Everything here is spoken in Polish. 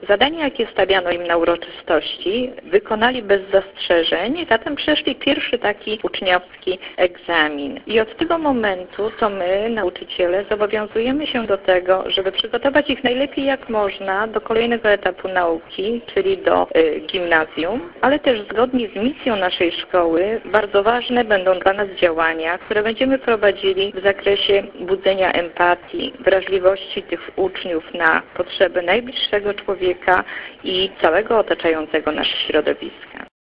Zadania, jakie stawiano im na uroczystości, wykonali bez zastrzeżeń, zatem przeszli pierwszy taki uczniowski egzamin. I od tego momentu to my, nauczyciele, zobowiązujemy się do tego, żeby przygotować ich najlepiej jak można do kolejnego etapu nauki, czyli do gimnazjum, ale też zgodnie z misją naszej szkoły bardzo ważne będą dla nas działania, które będziemy prowadzili w zakresie budzenia empatii, wrażliwości tych uczniów na potrzeby najbliższego człowieka i całego otaczającego nas środowiska.